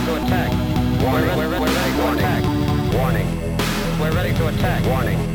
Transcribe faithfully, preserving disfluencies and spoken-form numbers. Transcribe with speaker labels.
Speaker 1: to attack.
Speaker 2: Warning.
Speaker 1: We're, we're, we're ready to
Speaker 2: Warning.
Speaker 1: attack.
Speaker 2: Warning.
Speaker 1: We're ready to attack.
Speaker 2: Warning.